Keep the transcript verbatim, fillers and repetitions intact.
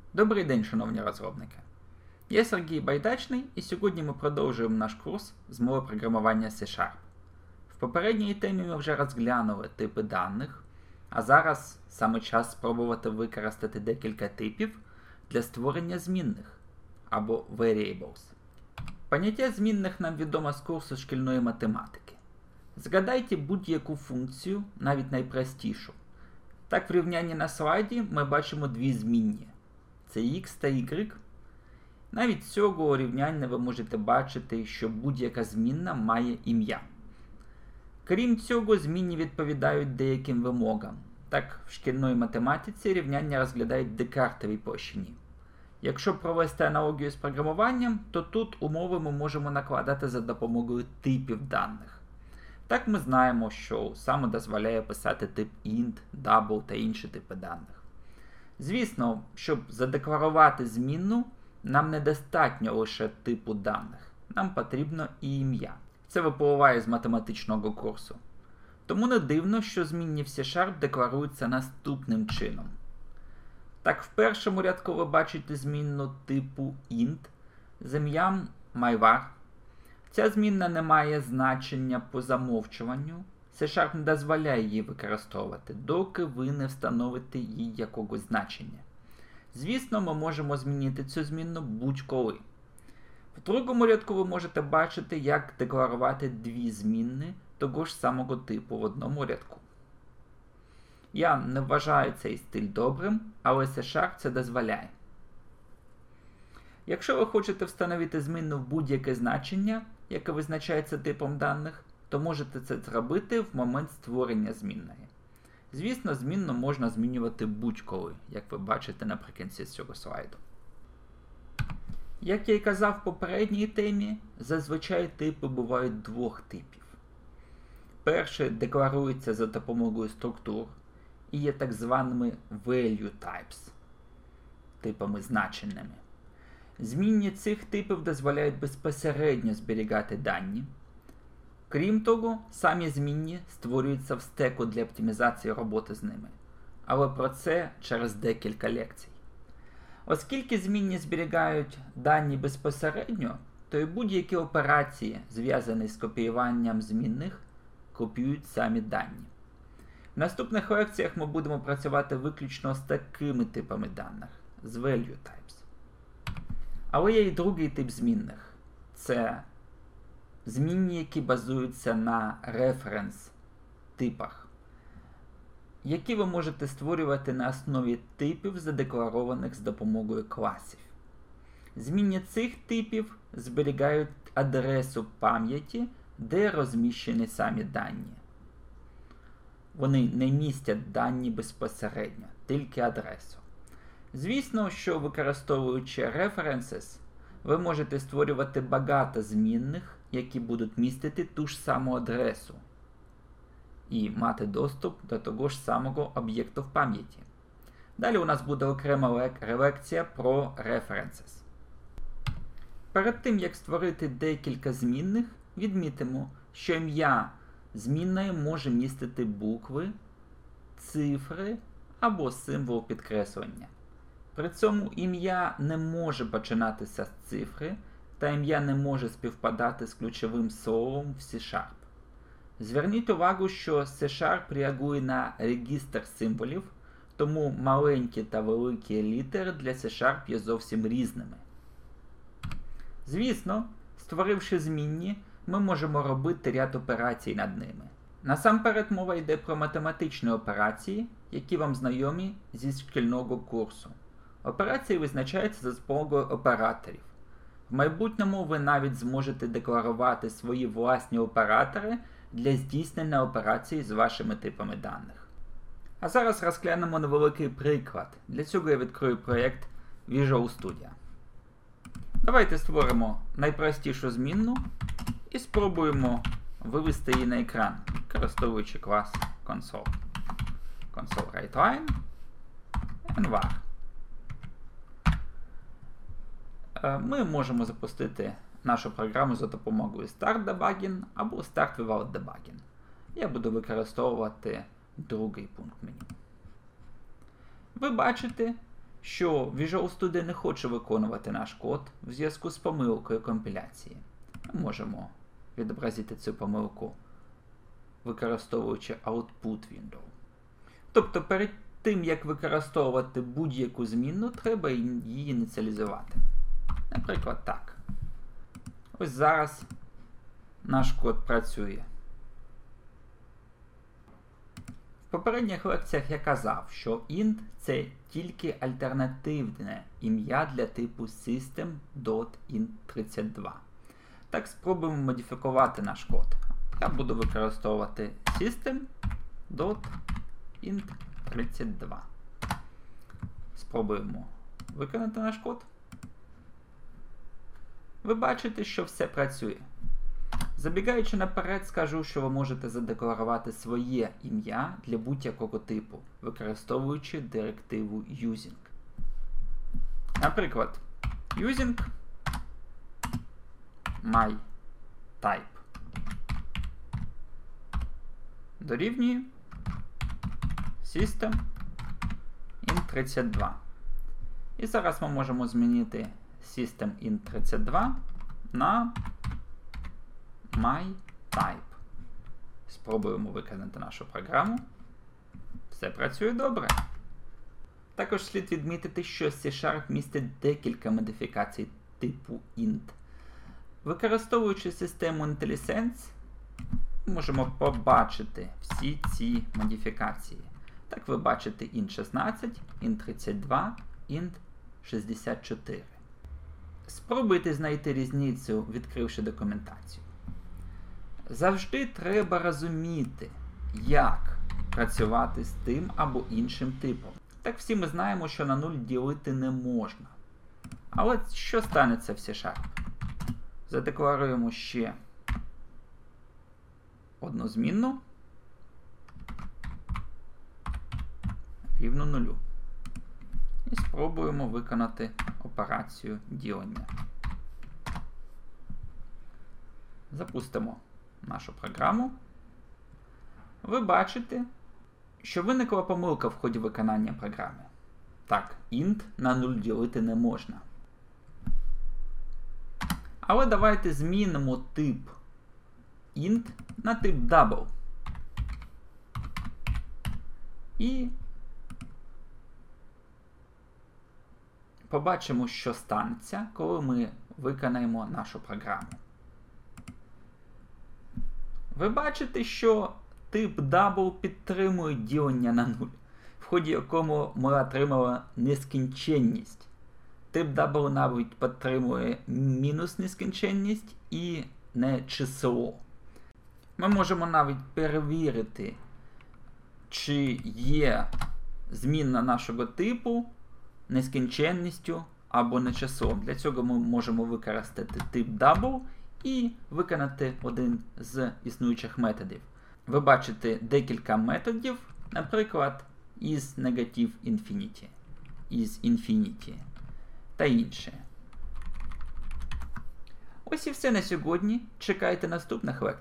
Добрий день, шановні розробники! Я Сергій Байдачний, і сьогодні ми продовжуємо наш курс з мови програмування C-Sharp. В попередній темі ми вже розглянули типи даних, а зараз саме час спробувати використати декілька типів для створення змінних або variables. Поняття змінних нам відомо з курсу шкільної математики. Згадайте будь-яку функцію, навіть найпростішу. Так, в рівнянні на слайді ми бачимо дві змінні. Це x та y. Навіть з цього рівняння ви можете бачити, що будь-яка змінна має ім'я. Крім цього, змінні відповідають деяким вимогам. Так, в шкільної математиці рівняння розглядають в декартовій площині. Якщо провести аналогію з програмуванням, то тут умови ми можемо накладати за допомогою типів даних. Так ми знаємо, що саме дозволяє писати тип int, double та інші типи даних. Звісно, щоб задекларувати змінну, нам недостатньо лише типу даних. Нам потрібно і ім'я. Це випливає з математичного курсу. Тому не дивно, що змінні в C-Sharp декларуються наступним чином. Так, в першому рядку ви бачите змінну типу int з ім'ям myvar. Ця змінна не має значення по замовчуванню. C-Sharp не дозволяє її використовувати, доки ви не встановите їй якогось значення. Звісно, ми можемо змінити цю змінну будь-коли. В другому рядку ви можете бачити, як декларувати дві змінни того ж самого типу в одному рядку. Я не вважаю цей стиль добрим, але C-Sharp це дозволяє. Якщо ви хочете встановити змінну в будь-яке значення, яке визначається типом даних, то можете це зробити в момент створення змінної. Звісно, змінну можна змінювати будь-коли, як ви бачите наприкінці цього слайду. Як я й казав в попередній темі, зазвичай типи бувають двох типів. Перший декларується за допомогою структур і є так званими value types, типами значеннями. Змінні цих типів дозволяють безпосередньо зберігати дані. Крім того, самі змінні створюються в стеку для оптимізації роботи з ними. Але про це через декілька лекцій. Оскільки змінні зберігають дані безпосередньо, то і будь-які операції, зв'язані з копіюванням змінних, копіюють самі дані. В наступних лекціях ми будемо працювати виключно з такими типами даних, з value types. Але є і другий тип змінних. Це змінні, які базуються на референс-типах, які ви можете створювати на основі типів, задекларованих з допомогою класів. Змінні цих типів зберігають адресу пам'яті, де розміщені самі дані. Вони не містять дані безпосередньо, тільки адресу. Звісно, що використовуючи references, ви можете створювати багато змінних, які будуть містити ту ж саму адресу і мати доступ до того ж самого об'єкту в пам'яті. Далі у нас буде окрема лекція про references. Перед тим, як створити декілька змінних, відмітимо, що ім'я змінної може містити букви, цифри або символ підкреслення. При цьому ім'я не може починатися з цифри, та ім'я не може співпадати з ключовим словом в C-Sharp. Зверніть увагу, що C-Sharp реагує на регістр символів, тому маленькі та великі літери для C-Sharp є зовсім різними. Звісно, створивши змінні, ми можемо робити ряд операцій над ними. Насамперед мова йде про математичні операції, які вам знайомі зі шкільного курсу. Операції визначаються за допомогою операторів. В майбутньому ви навіть зможете декларувати свої власні оператори для здійснення операцій з вашими типами даних. А зараз розглянемо невеликий приклад. Для цього я відкрию проєкт Visual Studio. Давайте створимо найпростішу змінну і спробуємо вивести її на екран, використовуючи клас console. console.writeLine and var. Ми можемо запустити нашу програму за допомогою start debugging або start without debugging. Я буду використовувати другий пункт меню. Ви бачите, що Visual Studio не хоче виконувати наш код в зв'язку з помилкою компіляції. Ми можемо відобразити цю помилку, використовуючи Output Window. Тобто перед тим, як використовувати будь-яку змінну, треба її ініціалізувати. Наприклад, так. Ось зараз наш код працює. В попередніх лекціях я казав, що int – це тільки альтернативне ім'я для типу system дот ін тридцять два. Так, спробуємо модифікувати наш код. Я буду використовувати system дот ін тридцять два. Спробуємо виконати наш код. Ви бачите, що все працює. Забігаючи наперед, скажу, що ви можете задекларувати своє ім'я для будь-якого типу, використовуючи директиву using. Наприклад, using my type дорівнює system ін тридцять два. І зараз ми можемо змінити system ін тридцять два на myType. Спробуємо виконати нашу програму. Все працює добре. Також слід відмітити, що C-Sharp містить декілька модифікацій типу int. Використовуючи систему IntelliSense, ми можемо побачити всі ці модифікації. Так ви бачите int шістнадцять, int тридцять два, int шістдесят чотири. Спробуйте знайти різницю, відкривши документацію. Завжди треба розуміти, як працювати з тим або іншим типом. Так всі ми знаємо, що на нуль ділити не можна. Але що станеться в C-Sharp? Задекларуємо ще одну змінну рівну нулю. І спробуємо виконати операцію ділення. Запустимо нашу програму. Ви бачите, що виникла помилка в ході виконання програми. Так, int на нуль ділити не можна. Але давайте змінимо тип int на тип double. І побачимо, що станеться, коли ми виконаємо нашу програму. Ви бачите, що тип double підтримує ділення на нуль, в ході якому ми отримали нескінченність. Тип double навіть підтримує мінус нескінченність і не число. Ми можемо навіть перевірити, чи є змінна нашого типу нескінченністю або не числом. Для цього ми можемо використати тип double і виконати один з існуючих методів. Ви бачите декілька методів, наприклад, is negative infinity, is infinity та інші. Ось і все на сьогодні. Чекайте наступних лекцій.